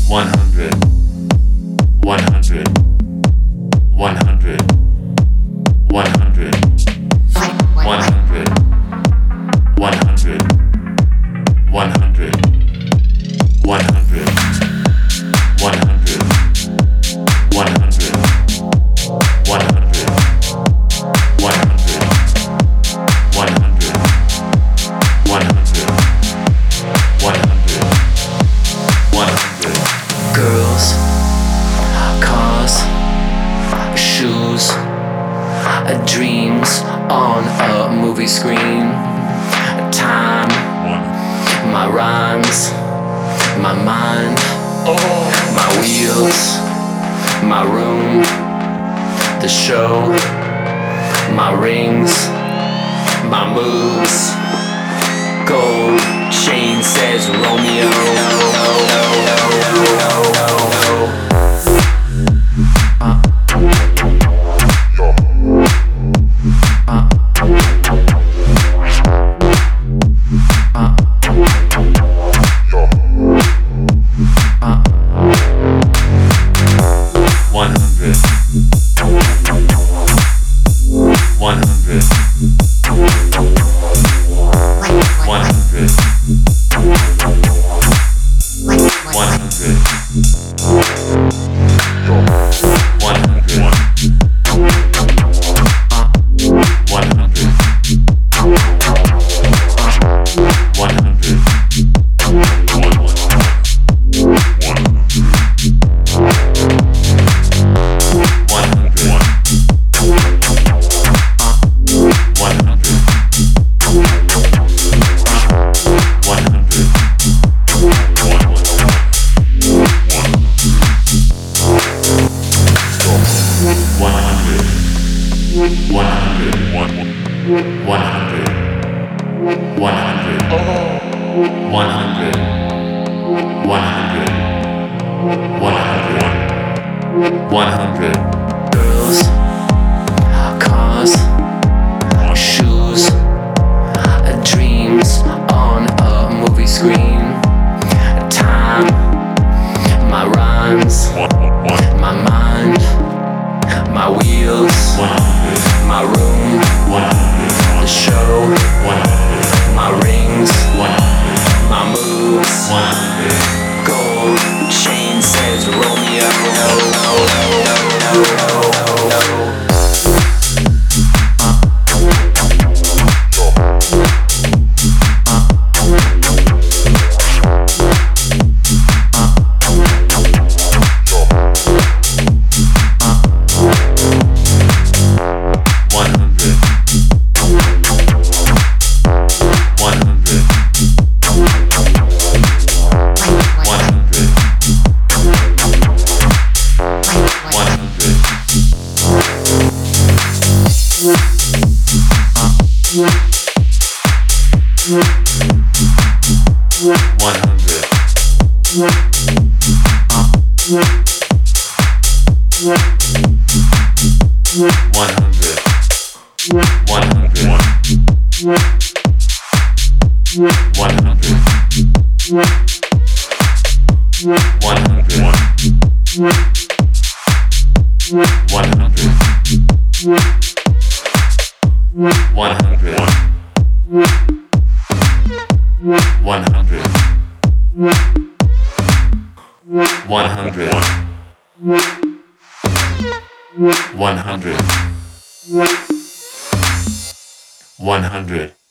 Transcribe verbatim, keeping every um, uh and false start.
one hundred, one hundred, one hundred, one hundred, one hundred, one hundred, one hundred, one hundred, one hundred, one hundred, one hundred, one hundred, one hundred, one hundred, one hundred, one hundred. Girls, cars, shoes, dreams on a movie screen. Time, my rhymes, my mind, my wheels, my room, the show, my rings, my moves. Gold chain says Romeo. One hundred, one hundred, one hundred, one hundred, one hundred, one hundred, one hundred. One hundred, one hundred, one hundred, one hundred, one hundred, one hundred, one hundred. Girls, cars, shoes, dreams on a movie screen. Time, my rhymes, my mind, my wheels, my room, the show, my rings, my moves. Gold chain says Romeo. One hundred. One hundred. One hundred. One hundred. One hundred. One hundred. One hundred. One hundred. One hundred. One hundred. One hundred.